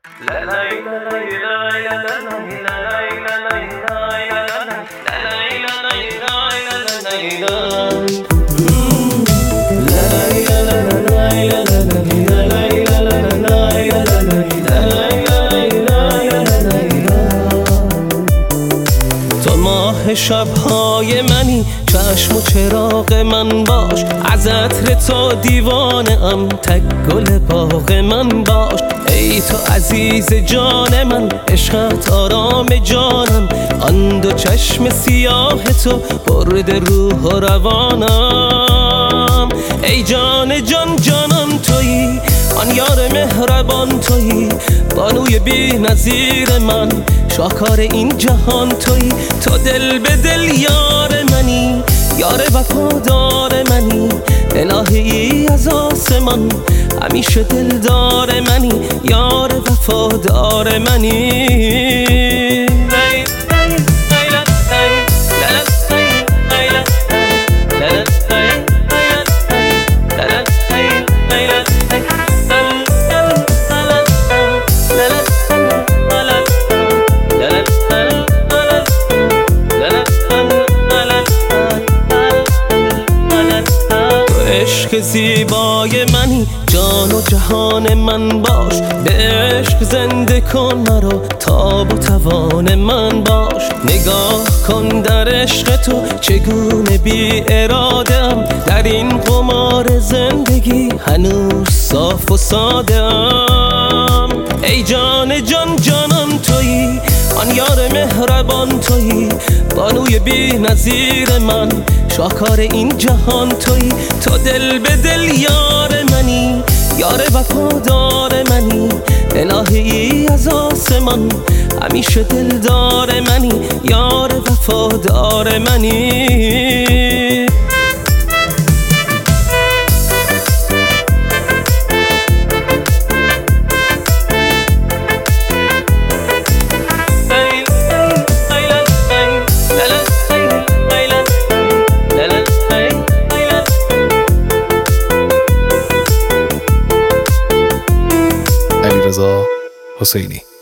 شبهای منی، چشم و چراغ من باش، از عطر تو دیوانه ام، تک گل باغ من باش. ای تو عزیز جان من، عشقت آرام جانم، آن دو چشم سیاه تو برده روح و روانم. ای جان جان جانم تویی، آن یار مهربان تویی، بانوی بی نظیر من، شاهکار این جهان تویی. تو دل به دل یار منی، یار وفادار منی، الهی از آسمان، همیشه دلدار منی، یار وفادار منی. عشق زیبای منی، جان و جهان من باش، به عشق زنده کن مرا، تاب و توان من باش. نگاه کن در عشق تو چگونه بی اراده‌ام، در این قمار زندگی هنوز صاف و ساده‌ام. ای جان جان جانم تویی، آن یار مهربان تویی، بانوی بی نظیر من، شاهکار این جهان تویی. تو دل به دل یار منی، یار وفادار منی، الهی از آسمان، همیشه دلدار منی، یار وفادار منی. علیرضا حسینی.